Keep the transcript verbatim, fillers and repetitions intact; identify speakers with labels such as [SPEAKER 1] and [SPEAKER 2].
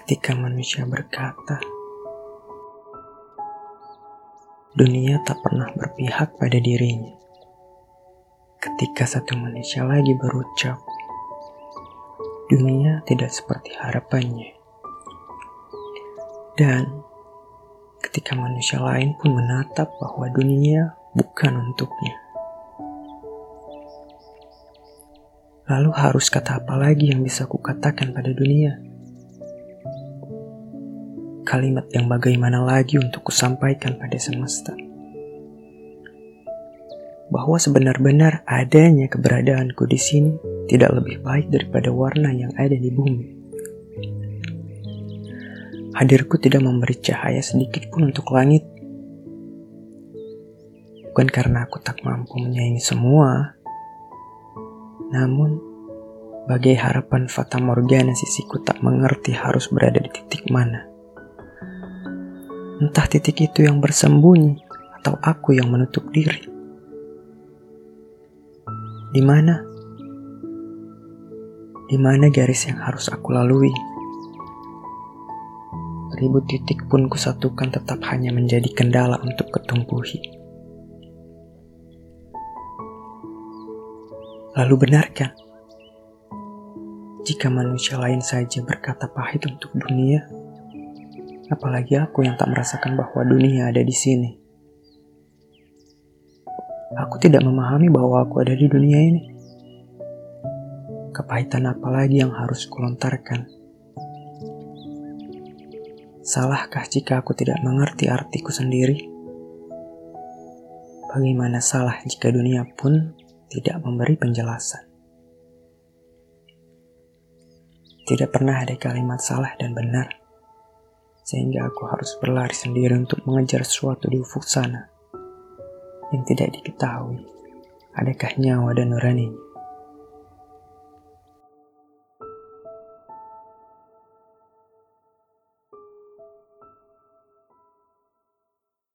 [SPEAKER 1] Ketika manusia berkata, dunia tak pernah berpihak pada dirinya. Ketika satu manusia lagi berucap, dunia tidak seperti harapannya. Dan ketika manusia lain pun menatap bahwa dunia bukan untuknya. Lalu harus kata apa lagi yang bisa kukatakan pada dunia? Kalimat yang bagaimana lagi untuk kusampaikan pada semesta? Bahwa sebenar-benar adanya keberadaanku di sini tidak lebih baik daripada warna yang ada di bumi. Hadirku tidak memberi cahaya sedikit pun untuk langit. Bukan karena aku tak mampu menyayangi semua, namun bagai harapan fata morgana sisiku tak mengerti harus berada di titik mana. Entah titik itu yang bersembunyi atau aku yang menutup diri. Di mana? Di mana garis yang harus aku lalui? Ribu titik pun kusatukan tetap hanya menjadi kendala untuk ketumpuhi. Lalu benarkah jika manusia lain saja berkata pahit untuk dunia? Apalagi aku yang tak merasakan bahwa dunia ada di sini. Aku tidak memahami bahwa aku ada di dunia ini. Kepahitan apa lagi yang harus kulontarkan? Salahkah jika aku tidak mengerti artiku sendiri? Bagaimana salah jika dunia pun tidak memberi penjelasan? Tidak pernah ada kalimat salah dan benar, sehingga aku harus berlari sendiri untuk mengejar sesuatu di ufuk sana yang tidak diketahui adakah nyawa dan nuraninya.